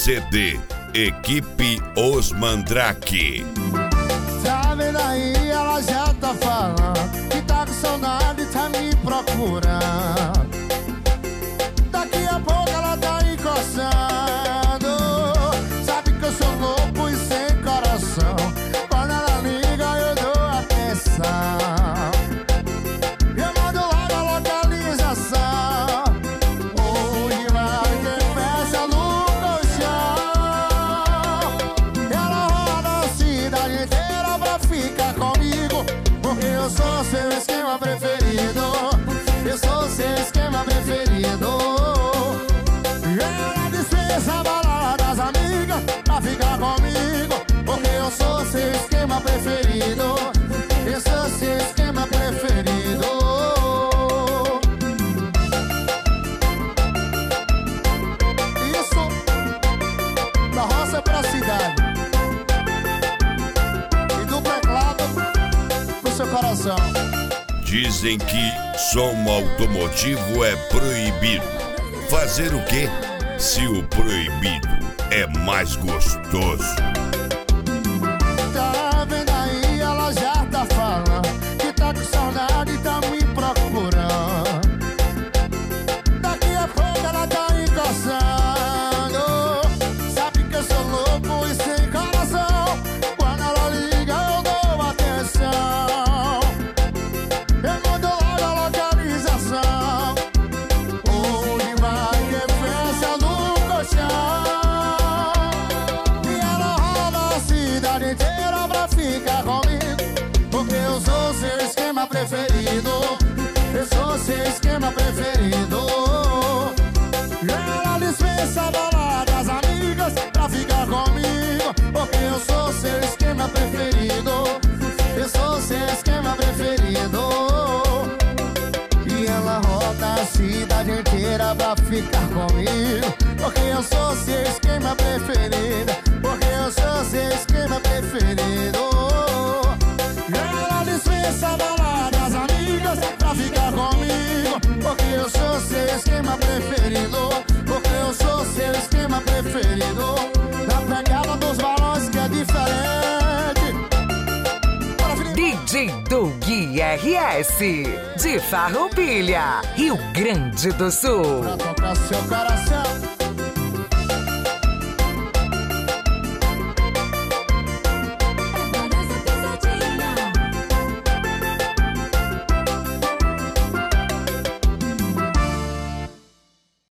CD Equipe Os Mandrake. Tá vendo aí, ela já tá falando que tá com saudade, tá me procurando. Daqui a pouco ela tá encostando. Sabe que eu sou louco e sem coração. Quando ela liga eu dou atenção. Eu mando logo a localização. Hoje vai ter festa no colchão. Ela roda a cidade inteira pra ficar comigo, porque eu sou seu esquema preferido. Eu sou seu esquema preferido. Ela dispensa a balada das amigas pra ficar comigo, porque eu sou seu esquema preferido. Eu sou seu esquema preferido. Isso, da roça pra cidade e do teclado pro seu coração. Dizem que som automotivo é proibido. Fazer o quê se o proibido é mais gostoso? Tá vendo aí, ela já tá falando que tá com saudade e tá me procurando. Daqui a pouco ela tá encostando. Sabe que eu sou louco e sem coração. Quando ela liga eu dou atenção. Eu mando logo a localização. Hoje vai ter festa no colchão. E ela roda a cidade inteira pra ficar comigo, porque eu sou seu esquema preferido. Eu sou seu esquema preferido. Ela dispensa a balada das amigas pra ficar comigo, porque eu sou seu esquema preferido. Eu sou seu esquema preferido. E ela roda a cidade inteira pra ficar comigo, porque eu sou seu esquema preferido. Porque eu sou seu esquema preferido. Ela dispensa a balada das amigas pra ficar comigo, porque eu sou seu esquema preferido. Porque eu sou seu esquema preferido. Na pegada dos balões que é diferente. DJ Doug RS, de Farroupilha, Rio Grande do Sul. Pra tocar seu coração.